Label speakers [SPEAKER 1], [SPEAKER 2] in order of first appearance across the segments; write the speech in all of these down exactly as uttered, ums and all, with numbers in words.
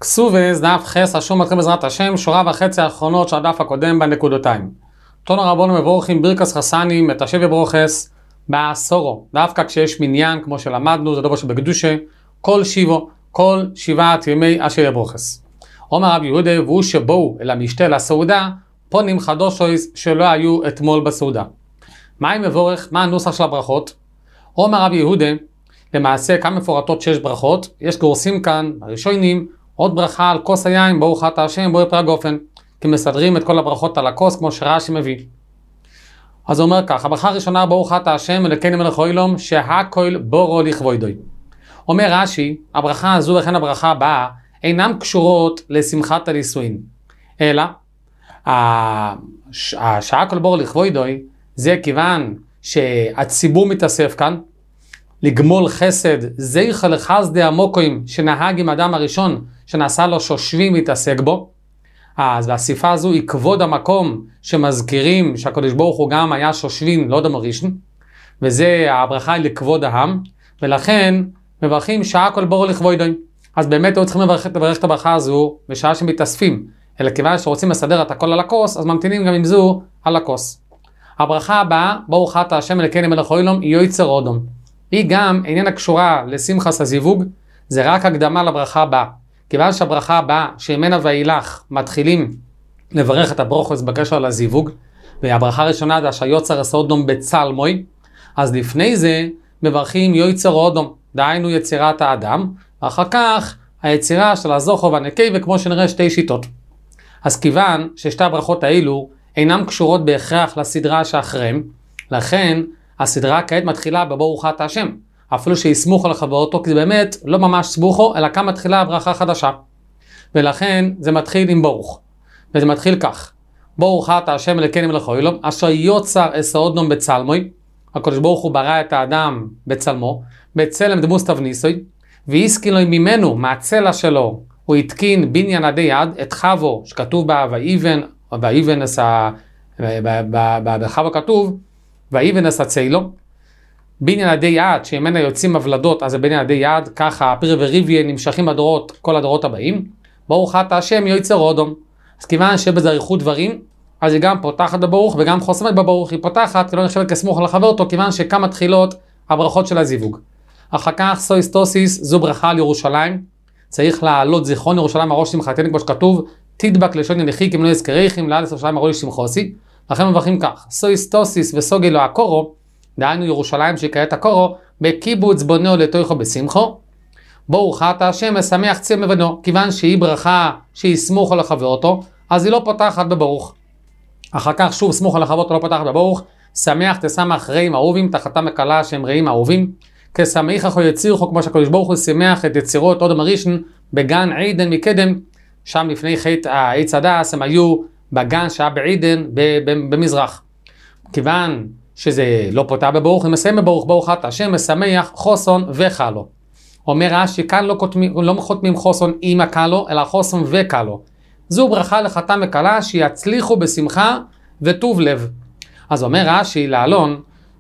[SPEAKER 1] כסובס, דף חס, השום מתחיל בעזרת השם, שורה וחצי האחרונות של הדף הקודם בנקודותיים. תונו רבונו מבורכים ברכס חסנים, מתשב ברוכס, בעשורו. דווקא כשיש מניין, כמו שלמדנו, זה דבר שבקדושה, כל שיבו, כל שבעת ימי אשר יברוכס. אומר רב יהודה, והוא שבואו אל המשתה לסעודה, פונים חדושויס שלא היו אתמול בסעודה. מה עם מבורך? מה הנוסח של הברכות? אומר רב יהודה, למעשה כמה מפורטות שיש ברכות, יש גורסים כאן, הראשונים, עוד ברכה על כוס היין, ברוך אתה השם, בואי פרק גופן, כי מסדרים את כל הברכות על הכוס, כמו שרש"י מביא. אז הוא אומר כך, הברכה הראשונה, ברוך אתה השם, אלוקינו מלך העולם, שהכל בורו לכבודו. אומר רש"י, הברכה הזו וכן הברכה הבאה, אינם קשורות לשמחת הנישואין, אלא, שהכל בורו לכבודו, זה כיוון שהציבור מתאסף כאן, לגמול חסד, זכר לחסדי המוקוים שנהג עם אדם הראשון, שנעשה לו שושבים להתעסק בו. אז והסיפה הזו היא כבוד המקום שמזכירים שהקדוש ברוך הוא גם היה שושבים, לא אדם הראשון, וזה הברכה היא לכבוד העם, ולכן מברכים שהכל בורו לכבודו. אז באמת לא צריכים לברך, לברך את הברכה הזו בשעה שמתאספים, אלא כיוון שרוצים לסדר את הכל על הכוס, אז ממתינים גם עם זו על הכוס. הברכה הבאה, ברוך אתה השם אלוקינו מלך העולם, היא יוצר אודום. היא גם איננה קשורה לשמחת הזיווג, זה רק הקדמה לברכה הבאה. כיוון שהברכה הבאה, שממנה ואילך מתחילים לברך את הברוכות בקשר לזיווג, והברכה הראשונה זה שיוצר אודום בצלמוי, אז לפני זה מברכים יוצר אודום, דהיינו יצירת האדם, ואחר כך היצירה של הזוכר והנקי, וכמו שנראה שתי שיטות. אז כיוון ששתי הברכות האלו אינן קשורות בהכרח לסדרה שאחריהם, לכן הסדרה כעת מתחילה בברוך אתה השם, אפילו שיסמוכו לחבורתו, כי זה באמת לא ממש סמוכו, אלא כאן מתחילה הברכה חדשה. ולכן זה מתחיל עם ברוך. וזה מתחיל כך, ברוך אתה השם אלוקינו מלך העולם, אשר יוצר אודום בצלמוי, הקדוש ברוך הוא ברא את האדם בצלמו, בצלם דמוס תבניסוי, והסקין לו ממנו, מהצלע שלו, הוא התקין בניין עדי יד, את חבו, שכתוב בה, ואיבן, ואיבן עשה, בחבו כתוב, ואיבן עשה צילו, בניין עדי יד, שממנה יוצאים מבלדות, אז זה בניין עדי יד, ככה פיר וריביה נמשכים הדורות, כל הדורות הבאים, ברוך אתה השם יוצר אודום. אז כיוון שבזה אריכות דברים, אז היא גם פותחת בברוך, וגם חוסמת בברוך, היא פותחת, כי לא נחשבת כסמוך לחבר אותו, כיוון שכמה תחילות הברכות של הזיווג. אחר כך סויסטוסיס, זו ברכה על ירושלים, צריך לעלות זיכרון ירושלים הראש שמחתני, כמו שכתוב, תדבק לשון ינחי, כמלא יזכריכם, לעל ירושלים הראש שמחוסי. לכן מברכים כך, סויסטוסיס וסוגי לו הקורו, דהיינו ירושלים שיקראת הקורו, בקיבוץ בונו לתוכו בשמחו, ברוך אתה השם משמח צי מבנו, כיוון שהיא ברכה שהיא סמוכו לחבר אותו, אז היא לא פותחת בברוך. אחר כך שוב סמוכו לחבר אותו לא פותחת בברוך, שמח תשמח רעים אהובים, תחתם מקלה שהם רעים אהובים, כשמח אחו יצירכו, כמו שהקדוש ברוך הוא שמח את יצירות אודם הראשון, בגן עידן מקדם, שם לפני חטא העץ הדס, הם היו בגן שהיה בעידן במזרח. כיוון שזה לא פותח בברוך, הם מסיים בברוך, ברוך אתה השם משמח חוסון וחלו. אומר רש"י, כאן לא, לא חותמים חוסון עם הקלו, אלא חוסון וקלו. זו ברכה לחתם וקלה שיצליחו בשמחה וטוב לב. אז אומר רש"י לעלון,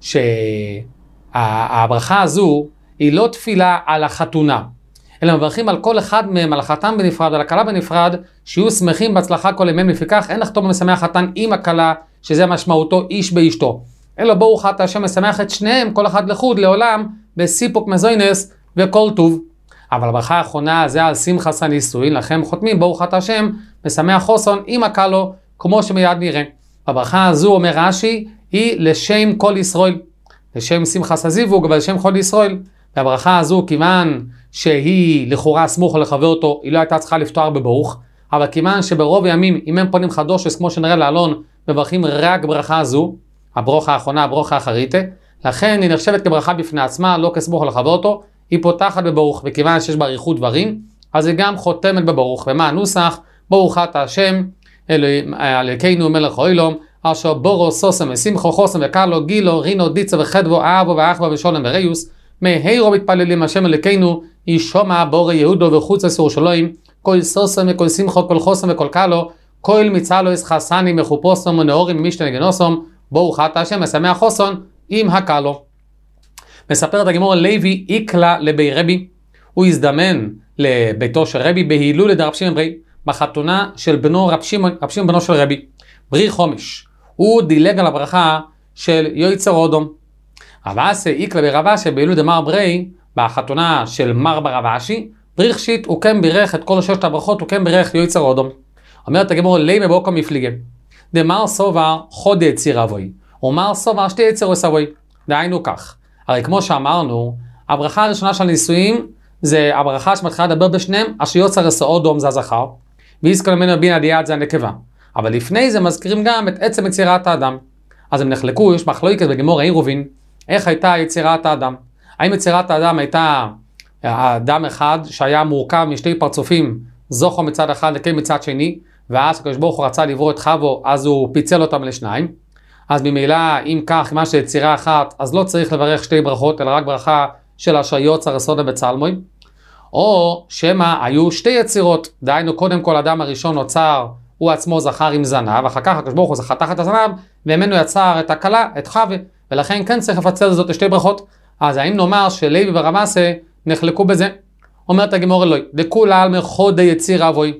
[SPEAKER 1] שהברכה הזו היא לא תפילה על החתונה, אלא מברכים על כל אחד מהם, על החתן בנפרד, על הקלה בנפרד, שיהיו שמחים בהצלחה כל ימיהם, לפיכך אין לחתום משמח חתן עם הקלה, שזה משמעותו איש באשתו. אלא ברוך אתה השם משמח את שניהם, כל אחד לחוד לעולם, בסיפוק מזוינס וכל טוב. אבל הברכה האחרונה זה על שמחת הנישואין, לכן חותמים ברוך אתה השם משמח חוסון עם הקלו, כמו שמיד נראה. הברכה הזו אומר רש"י, היא לשם כל ישראל, לשם שמחת הזיווג, אבל לשם כל ישראל. והברכה הזו, כיוון שהיא לכאורה סמוך לחבר אותו, היא לא הייתה צריכה לפתוח בברוך, אבל כיוון שברוב הימים, אם הם פונים חדושס, כמו שנראה לעלון, מברכים רק ברכה הזו, הברוכה האחרונה, הברוכה האחרית, לכן היא נחשבת כברכה בפני עצמה, לא כסמוך לחבר אותו, היא פותחת בברוך, וכיוון שיש בה אריכות דברים, אז היא גם חותמת בברוך. ומה הנוסח? ברוך אתה השם, אלוקינו מלך העולם, אשר בורו סוסם ושמחו חוסם וקלו גילו רינו דיצה וחדבו אהבו ואחווה ושולם וריוס, מהירו מתפללים השם אלוקינו, ישומע בורא יהודו וחוץ ירושלים, כל סוסם וכל שמחו, כל חוסם וכל קלו, כל מצלו ישחסני מחופוסם ונאורים משתנה גנוסום, ברוך אתה השם משמח חוסון עם הקלו. מספר את הגמור לוי איקלה לבי רבי, הוא הזדמן לביתו של רבי בהילולה דרב שמעון ברי, בחתונה של בנו רב שמעון, רב שמעון בנו של רבי, ברי חומש. הוא דילג על הברכה של יויצר אודום. רב אסי איקלה ברב אשי בהילולה דמר ברי, בחתונה של מר ברב אשי, בריחשית הוא כן בירך את כל ששת הברכות, הוא כן בירך יויצר אודום. אומרת הגמרא לימי בוקו מפליגה. דמר סובר חוד יציר אבוי, ומר סובר שתי יציר אבוי. דהיינו כך, הרי כמו שאמרנו, הברכה הראשונה של הנישואים זה הברכה שמתחילה לדבר בשניהם, אשר יוצר אודום זה הזכר, ויזכר ממנו בין הדיית זה הנקבה. אבל לפני זה מזכירים גם את עצם יצירת האדם. אז הם נחלקו, יש מחלוקת בגמרא עירובין, איך הייתה יצירת האדם? האם יצירת האדם הייתה האדם אחד שהיה מורכב משתי פרצופים, זוכר מצד אחד לקי מצד שני, ואז הקדוש ברוך הוא רצה לברוא את חוו, אז הוא פיצל אותם לשניים. אז ממילא, אם כך, מה שיצירה אחת, אז לא צריך לברך שתי ברכות, אלא רק ברכה של אשר יוצר אודום בצלמוי. או שמא היו שתי יצירות, דהיינו קודם כל אדם הראשון נוצר, הוא עצמו זכר עם זנב, אחר כך הקדוש ברוך הוא חתך את הזנב, וממנו יצר את הכלה, את חווה, ולכן כן צריך לפצל זאת לשתי ברכות. אז האם נאמר שלוי ורב אסי נחלקו בזה? אומרת הגמרא לא, דכולה על מחוד יציר אבוי,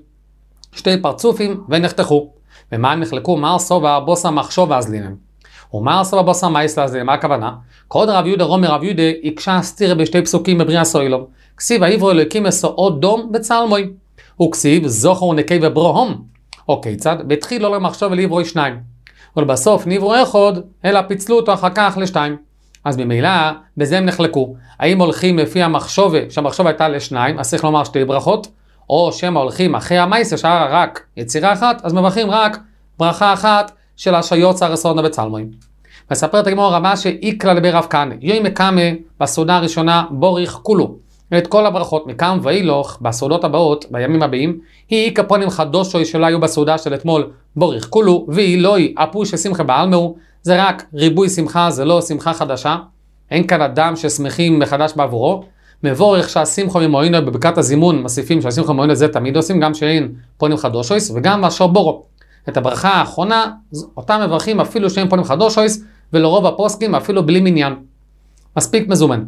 [SPEAKER 1] שתי פרצופים ונחתכו. ומה הם נחלקו? מר סובר בוסה מחשוב ואזלינם. ומר סובר בוסה מייס לאזלינם, מה הכוונה? קוד רב יהודה רומי רב יהודה הקשה סתירה בשתי פסוקים בבריאה סוילום. כסיב העברו אלוקים מסעות דום בצלמוי. וכסיב זוכר ונקי וברום. או כיצד? בתחיל לא למחשוב ולעברו שניים. אבל בסוף נברו אחד, אלא פיצלו אותו אחר כך לשתיים. אז במילא, בזה הם נחלקו. האם הולכים לפי המחשוב, שהמחשוב הייתה לשניים, אז צריך לומר שתי ברכות, או שהם הולכים אחרי המייסה, שהיה רק יצירה אחת, אז מברכים רק ברכה אחת של אשר יוצר אודום בצלמוי. מספרת הגמרא רבה שאיקלה לבי רב כהנא, יוי מקמה בסעודה הראשונה בוריך כולו, את כל הברכות מכאן ואילוך בסעודות הבאות, בימים הבאים, היא כפונים חדושוי שלא היו בסעודה של אתמול בוריך כולו, ואילוי אפו ששמחה בעלמהו, זה רק ריבוי שמחה, זה לא שמחה חדשה, אין כאן אדם ששמחים מחדש בעבורו, מבורך שהשמחה ממועינו בברכת הזימון, מוסיפים שהשמחה ממועינו זה תמיד עושים, גם שאין פונים חדושויס, וגם מאשר בורו. את הברכה האחרונה, אותם מברכים אפילו שאין פונים חדושויס, ולרוב הפוסקים אפילו בלי מניין. מספיק מזומן.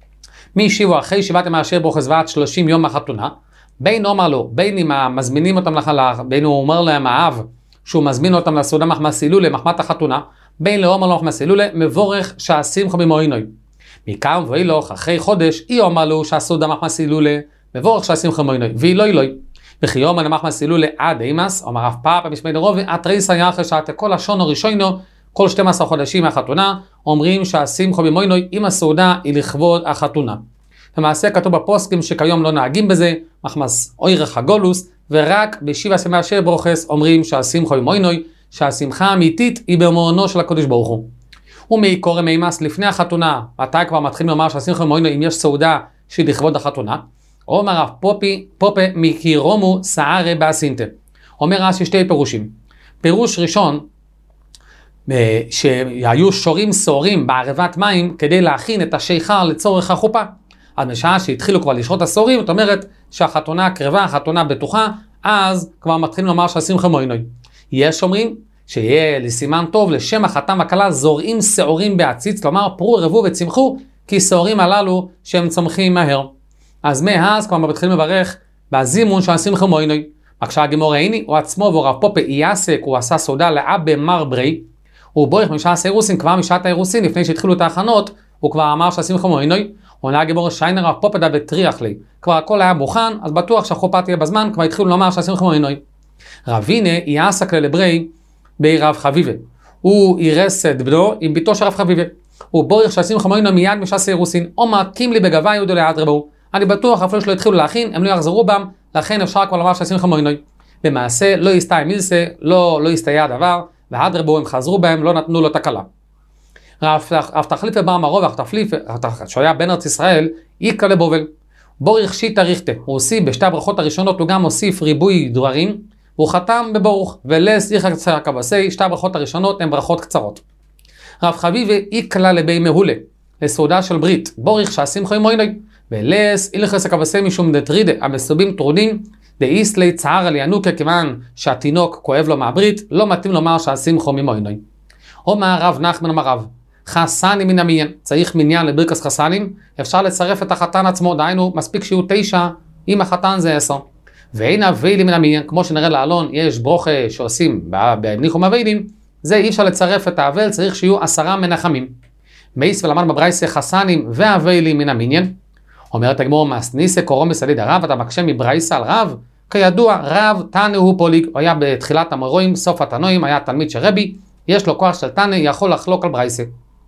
[SPEAKER 1] מי ישיבו אחרי ישיבת ימי אשר ברוך זוועת שלושים יום מהחתונה, בין אומר לו, בין אם מזמינים אותם לחלה, בין הוא אומר להם האב, שהוא מזמין אותם לסעודה מחמס הילולה, מחמת החתונה, בין לאומר לו מחמס הילולה, מבורך שהשמחה ממועינו. מכאן ואילוך אחרי חודש, היא אומר לו שהסעודה מחמס הילולה, מבורך שהשמחה ממועינו, ואילו אילוי. וכי יומא למחמס הילולה עד אימס, אומר רב פאפא משמי דרובי, התריסא יחש שעת כל השון הראשונו, כל שנים עשר חודשים מהחתונה, אומרים שהשמחה ממועינו עם הסעודה היא לכבוד החתונה. למעשה כתוב בפוסקים שכיום לא נהגים בזה, מחמס אוירך הגולוס, ורק בשבע ימי אשר ברוך אומרים שהשמחה ממועינו, שהשמחה האמיתית היא במעונו של הקדוש ברוך הוא. ומעיקורא מימס לפני החתונה, מתי כבר מתחילים לומר שהשמחה ממועינו אם יש סעודה שהיא לכבוד החתונה? אומר רב פופי, פופה מקירומו סערה באסינטה. אומר רש"י שתי פירושים. פירוש ראשון, שהיו שורים סורים בערבת מים כדי להכין את השיכר לצורך החופה. אז בשעה שהתחילו כבר לשרות הסורים, זאת אומרת שהחתונה קרבה, החתונה בטוחה, אז כבר מתחילים לומר שהשמחה ממועינו. יש אומרים שיהיה לסימן טוב לשם החתן והכלה זורעים שעורים בעציץ, כלומר פרו רבו וצמחו, כי שעורים הללו שהם צומחים מהר. אז מאז כבר מתחילים לברך בזימון של השמחה ממועינו. בבקשה הגמרא הנה, הוא עצמו ורב פופה אייסק, הוא עשה סעודה לאבא מר ברי, הוא בורך משעת האירוסין, כבר משעת האירוסין, לפני שהתחילו את ההכנות, הוא כבר אמר שהשמחה ממועינו. הוא עונה הגמרא שיינר רב פופה דה בטריח לי, כבר הכל היה מוכן, אז בטוח שהחופה תהיה בזמן, כבר התחילו לומר שהשמחה ממועינו. רבינה אייסק ללברי בי רב חביבה, הוא אירס את בנו עם ביתו של רב חביבה, הוא בורך שהשמחה ממועינו מיד משעת האירוסין, או מתקים לי בגבה יהודו ליד רבו, אני בטוח אפילו שלא התחילו להכין, הם לא יחזרו בם, לכן אפשר כבר לומר שהשמחה ממועינו. במעשה לא יסתיים מילסה, לא, לא יסתייע הדבר, והדרבו הם חזרו בהם, לא נתנו לו תקלה. רב תחליפה בר מרוב, רב תחליפה, שהיה בן ארץ ישראל, איקה לבובל. בורך שיטה ריכטה, הוא הוסיף בשתי הברכות הראשונות, הוא גם הוסיף ריבוי דברים, והוא חתם בברוך, ולס איכה קצר כבסי, שתי הברכות הראשונות הן ברכות קצרות. רב חביבה איקלה לבי מהולה, לסעודה של ברית, בורך שהשמחה ממועינו, ולס איכה כבסי משום דטרידה, המסובים טרודין, דאיסלי צער על ינוקה, כיוון שהתינוק כואב לו מהברית, לא מתאים לומר שהשמחה ממועינו. אומר רב נחמן אמר רב, חסנים מן המניין, צריך מניין לברכת חסנים, אפשר לצרף את החתן עצמו, דהיינו מספיק שיהיו תשע עם החתן זה עשר. ואין אביילים מן המניין, כמו שנראה לעלון, יש ברוכה שעושים בניחום אביילים, זה אי אפשר לצרף את האבל, צריך שיהיו עשרה מנחמים. מייס ולמד בברייסה חסנים ואביילים מן המניין. אומרת הגמור, מסניסה קורא מסליד הרב, אתה מקשה מברייסה על רב? כידוע, רב תנא הוא פוליג, הוא היה בתחילת המורים, סוף התנועים, היה תלמיד של רבי, יש לו כוח של תנא, יכול לחלוק על ברייסה.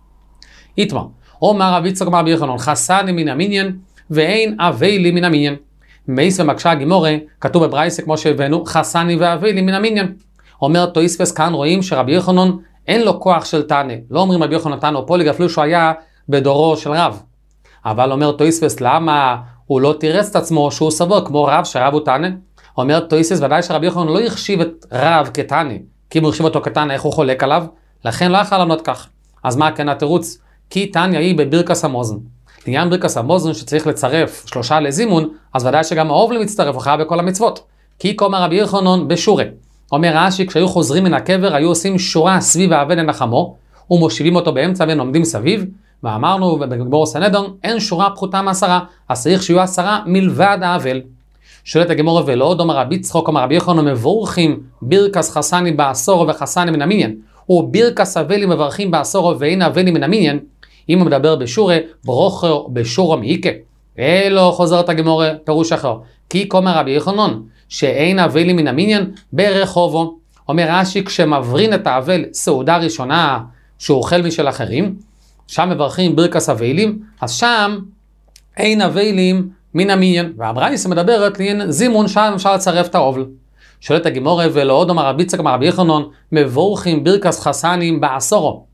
[SPEAKER 1] איתמה, אומר רב יצחק מרבי יוחנן, חסנים מן המניין, ואין אביילים מן המניין. מייס ומקשה הגימורה, כתוב בברייסה כמו שהבאנו, חסני ואביילים מן המניין. אומר תויספס, כאן רואים שרבי יוחנן אין לו כוח של תנא, לא אומרים רבי יוחנן תנא הוא פוליג, אפילו שהוא היה בדורו של רב. אבל אומר תויספס, למה הוא לא תירץ את עצמו שהוא סבור כמו רב שרב הוא תנא? אומר תויספס, ודאי שרבי יוחנן לא יחשיב את רב כתנא, כי אם הוא יחשיב אותו כתנא, איך הוא חולק עליו? לכן לא יכול לענות כך. אז מה כן התירוץ? כי תניא היא בברכס המוזן. לעניין ברכס המוזן שצריך לצרף שלושה לזימון, אז ודאי שגם האובל מצטרף אחריו בכל המצוות. כי כמו רבי יוחנן בשורה. אומר רש"י, כשהיו חוזרים מן הקבר, היו עושים שורה סביב האבן לנחמו, ומושיבים אותו באמצע ועומדים סביב, ואמרנו בגמור סנהדרין, אין שורה פחותה מעשרה, אז צריך שיהיו עשרה מלבד האבל. שואלת הגמור, ולא דומה רבי יצחק או רבי יוחנן מבורכים ברכס חסני בעשור וחסני מן המניין, וברכס אבלים מברכים בעשור ואין אבלים מן המניין. אם הוא מדבר בשורה, ברוכו בשורה מאיקה. אלו חוזרת הגמור פירוש אחר. כי כמו רבי יוחנן, שאין אבלים מן המניין ברחובו. אומר רש"י, כשמברין את האבל סעודה ראשונה שהוא אוכל משל אחרים, שם מברכים ברכס אבלים, אז שם אין אבלים מן המניין. והברייסה מדברת לעניין זימון, שם אפשר לצרף את האובל. שואלת הגמור, ולא עוד אומר רבי יצחק רבי יוחנן, מבורכים ברכס חסנים בעשורו.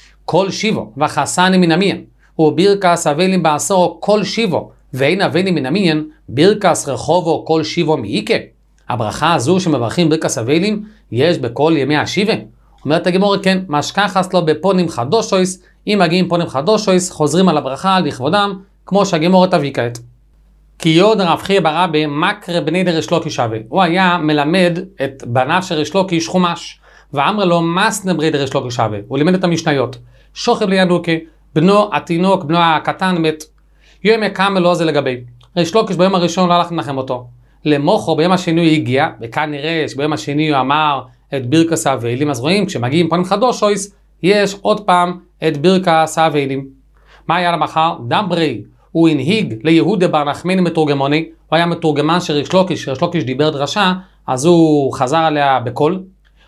[SPEAKER 1] כל שיבו וחסנים מן המניין, וברכס אבלים בעשורו כל שיבו, ואין אבלים מן המניין, ברכס רחובו כל שיבו מאיקה. הברכה הזו שמברכים ברכס אבלים, יש בכל ימי השיבה. אומרת הגמור, כן, משכחס לו בפונים חדושויס, אם מגיעים פונים חדושויס, חוזרים על הברכה לכבודם, כמו שהגמור תביא כעת. כי יוד רב חייא ברבי מקרא בני דריש לוקיש אבי. הוא היה מלמד את בניו של ריש לוקיש חומש, ואמר לו מסנה ברי דריש לוקיש אבי. הוא לימד את המשניות. שוכב לידוקי, בנו התינוק, בנו הקטן מת. יום יקמל לו זה לגבי. ריש לוקיש ביום הראשון לא הלך לנחם אותו. למוחו ביום השני הוא הגיע, וכאן נראה שביום השני הוא אמר את ברכס האבלים. אז רואים, כשמגיעים פונים חדושויס, יש עוד פעם את ברכס האבלים. מה היה למחר? דברי. הוא הנהיג ליהודה בר נחמני מתורגמוני, הוא היה מתורגמן של ריש לוקיש, ריש לוקיש דיבר דרשה, אז הוא חזר עליה בקול,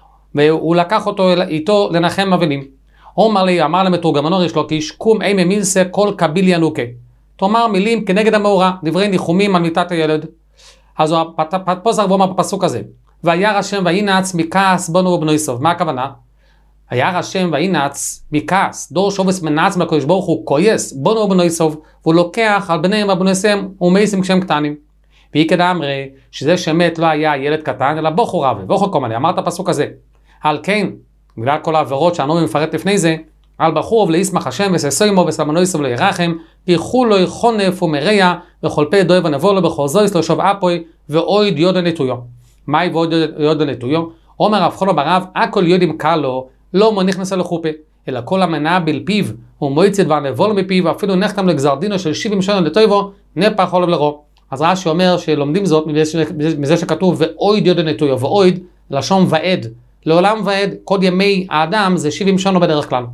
[SPEAKER 1] והוא לקח אותו איתו לנחם אבלים. הוא אמר לי, אמר למתורגמנו ריש לוקיש, קום אימי מילסה כל קביל ינוקה. תאמר מילים כנגד המאורע, דברי ניחומים על מיטת הילד. אז הוא פוסק ואומר בפסוק הזה, וירא השם וינץ מכעס בנו ובנו יסוב. מה הכוונה? וירא השם וינץ מכעס, דור שובס מנעץ מהקדוש ברוך הוא כועס בנו ובנו יסוב, והוא לוקח על בניהם ובנויסיהם ומייסים כשהם קטנים. והיא כדאמרי שזה שמת לא היה ילד קטן אלא בוכו רבי, בוכו קומלי. אמרת הפסוק הזה. על כן, בגלל כל העבירות שהנובי מפרט לפני זה, על בחור ולאיסמח השם וססוימו וסלמנו יסוב לא ירחם, פיחו לו יחונף ומריה וכל פה דוי ונבוא לו בכל זויס לא שוב אפוי ואויד יודו נטויו. מהי ואויד יודו נטויו? אומר רב חולו ברב, הכל יודים קלו, לא מוניך נסה לחופה, אלא כל המנה בלפיו, ומועצת והנבול מפיו, אפילו נחתם לגזר דינו של שבעים שנה לטויבו, נפח חולב לרו. אז רש"י אומר שלומדים זאת מזה שכתוב ואויד יודו נטויו, ואויד לשון ועד, לעולם ועד, כל ימי האדם זה שבעים שנה בדרך כלל.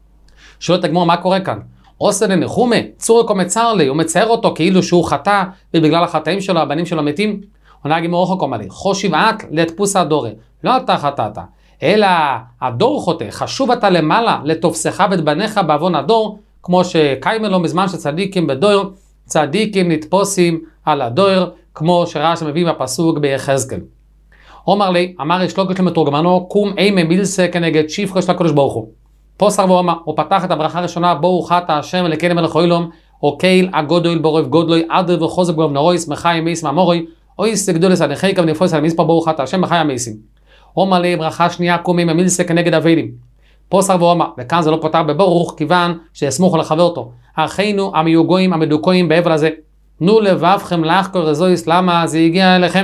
[SPEAKER 1] שואלת הגמור, מה קורה כאן? עושה לנחומה, צור כה מצר לי, הוא מצייר אותו כאילו שהוא חטא, ובגלל החטאים שלו, הבנים שלו מתים. עונה הגמור אוכל קומלי, חושיב את לתפוס הדורי, לא אתה חטאת, אלא הדור חוטא, חשוב אתה למעלה, לתופסך ואת בניך בעוון הדור, כמו שקיימה לו מזמן שצדיקים בדור, צדיקים נתפוסים על הדור, כמו שרש"י מביא בפסוק ביחזקאל. אומר לי, אמר ריש לוקיש למתורגמנו, קום אימי מילסה כנגד שפחו של הקדוש ברוך הוא. פוסק ואומר, הוא פתח את הברכה הראשונה, בואו חטא השם אלוקינו מלך העולם, אוקיל הגודל ברוב גודלוי, עדר וחוזק ברוב נורוי, שמחה ימייס מאמורוי, אוי סגדול לסדכי כם נפוס על המספר, בואו חטא השם בחי המייסים. אומר לי, ברכה שנייה, קום אימי מילסה כנגד אבלים. פוסק ואומר, וכאן זה לא פותר בברוך, כיוון שיסמוכו לחבר אותו. אחינו המיוגויים המדוכאים באבל הזה, תנו לבבכם לחקור רזויס, למה זה הגיע אליכם?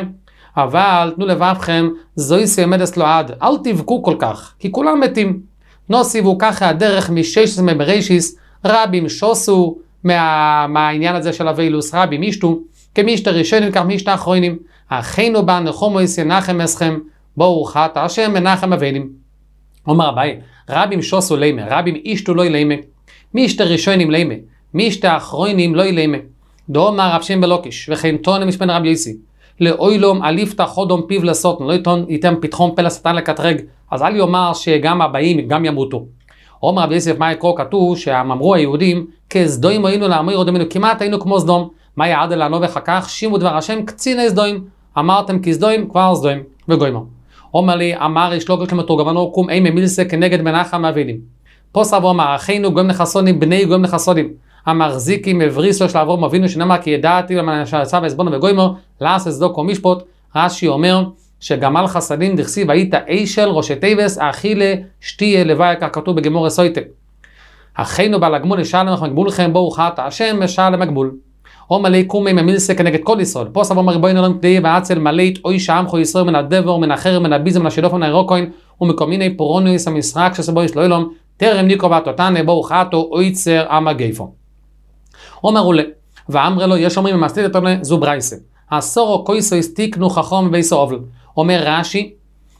[SPEAKER 1] אבל תנו לבבכם, זויס ימדס לו עד, אל תבכו כל כך, כי כולם מתים. נוסיבו ככה הדרך משש מבראשיס, רבים שוסו מה, מהעניין הזה של אבילוס, רבים ישתו, כמישת הראשונים כך מישת האחרונים, אחינו בה נחומו ינחם אסכם, ברוך אתה השם מנחם אבלים. אומר אביי, רבים שוסו לימה, רבים אישתו לא ילמה, מישת הראשונים לימה, מישת האחרונים לא ילמה. דאמר רב שם בלוקיש, וכן תונם משפן רב יוסי, לאוילום אליפתא חודום פיו לסוטן, לא ייתן פתחון פה לשטן לקטרג, אז אל יאמר שגם הבאים גם ימותו. אומר רב יוסף מה יקרו, כתוב שאמרו היהודים, כסדוים היינו לאמיר דומנו, כמעט היינו כמו סדום, מה יעד לנו וכך, שימו דבר השם קציני סדוים, אמרתם כסדוים כבר סדוים, וגוימו. אומר לי, אמר יש לוגש למתורגמנו, קום אימי מילסה כנגד מנחם אבלים. פה סבו אמר, אחינו גויים נחסונים, בני גויים נחסונים. המחזיקים מבריסו של אברהם אבינו שנאמר כי ידעתי למען שעשה ועזבונו וגוימו לעשות צדוק ומשפט. רש"י אומר שגמל חסדים דכסיב היית אישל ראשי תיבס אכילה שתיה לוואי, כך כתוב בגמור סויטה. אחינו בעל הגמול ישלם לך מגבולכם ברוך אתה השם משלם מגבול. אומר לי קומי ממילסה כנגד כל ישראל. פה סבו אמר ריבונו עולם כדי ועצל מלית אוי שעמכו ישראל מן הדבר מן החרב מן הביזם מן השילוף מן הירוקוין ומכל מיני פורונויס המשחק שסבו יש לו אילום טרם ניקו ועתותנה ברוך אתה אויצר המגייפו. אומר אולה, ואמרה לו, יש אומרים במסתית את אולה, זו ברייסה. הסורו קויסויס תיקנו חכום וייסו אובל. אומר רש"י,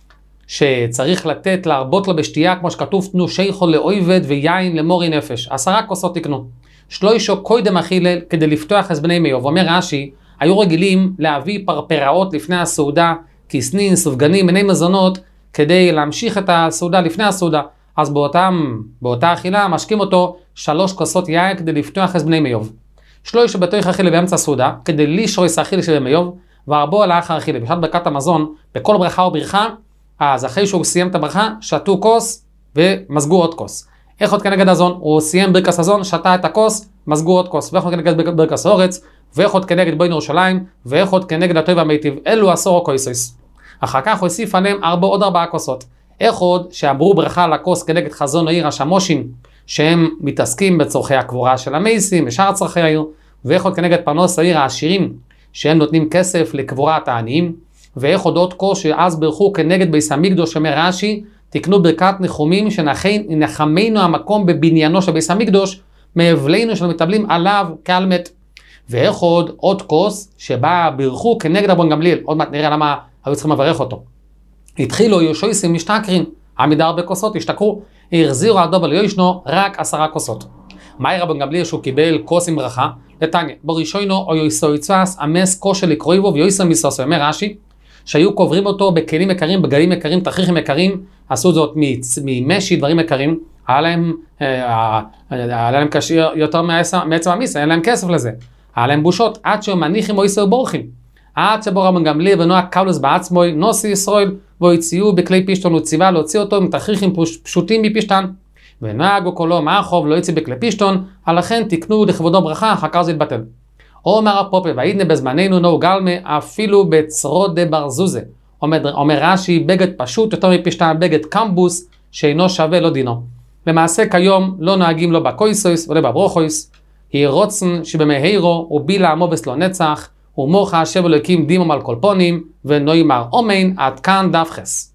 [SPEAKER 1] שצריך לתת להרבות לו בשתייה, כמו שכתוב, תנו שייכו לאויבד ויין למורי נפש. עשרה כוסות תקנו. שלוישו קוידם אכילה כדי לפתוח את בני מיוב. אומר רש"י, היו רגילים להביא פרפראות לפני הסעודה, כיסנין, סופגנים, מיני מזונות, כדי להמשיך את הסעודה לפני הסעודה. אז באותם, באותה אכילה משקים אותו שלוש כוסות יין כדי לפתוח את בני מיוב. שלוש בתוך אכילה באמצע הסעודה, כדי לישרויס האכילה של בני מיוב, והרבו לאחר אכילה. בשעת ברכת המזון, בכל ברכה או ברכה, אז אחרי שהוא סיים את הברכה, שתו כוס ומזגו עוד כוס. איך עוד כנגד הזון? הוא סיים ברכת הזון, שתה את הכוס, מזגו עוד כוס. ואיך עוד כנגד ברכת האורץ, ואיך עוד כנגד בוין ירושלים, ואיך עוד כנגד הטוב והמיטיב. אלו עשור קויסויס. אחר כך הוא הוסיף עליהם ארבע, עוד ארבעה כוסות. איך עוד שאמרו ברכה על הכוס כנגד חזון העיר השמושים, שהם מתעסקים בצורכי הקבורה של המייסים, בשאר צורכי העיר, ואיך עוד כנגד פרנוס העיר העשירים, שהם נותנים כסף לקבורת העניים, ואיך עוד עוד כוס שאז ברכו כנגד ביס המקדוש, שאומר רש"י, תקנו ברכת נחומים שנחמנו המקום בבניינו של ביס המקדוש, מאבלינו של מטבלים עליו כעל מת. ואיך עוד עוד כוס שבה ברכו כנגד רבן גמליאל, עוד מעט נראה למה היו צריכים לברך אותו. התחילו יושויסים משתכרים, עמידה הרבה כוסות, השתכרו, החזירו על דובל יוישנו רק עשרה כוסות. מהי רבן גמליאל שהוא קיבל כוס עם ברכה? לתניא, בראשונו או יויסויצס אמס כושר לקרויבו ויויסר מסוסו. אומר רש"י, שהיו קוברים אותו בכלים יקרים, בגלים יקרים, תכריכים יקרים, עשו זאת ממשי, דברים יקרים, היה להם, היה להם קשה יותר מעצם המיסה, היה להם כסף לזה, היה להם בושות, עד שהם מניחים או יסר בורחים. עד שבו רבן גמליאל ונועה קאולוס בעצמו נוסי ישראל והוציאו בכלי פשטון וציווה להוציא אותו עם תכריכים פשוטים מפשטן ונהגו כולו מאחוב לא יצא בכלי פשטון, לכן תקנו לכבודו ברכה, אחר כך זה יתבטל. אומר הפופה והידנה בזמננו נו גלמה אפילו בצרות דה ברזוזה. אומר, אומר רש"י בגד פשוט יותר מפשטן, בגד קמבוס שאינו שווה לא דינו. למעשה כיום לא נוהגים לו בקויסויס ולא בברוכויס, היא רוצן שבמהירו ובילה עמובס לא נצח, ומוחה השב אלוקים דימום על קולפונים, ונוימר אומן עד כאן דף חס.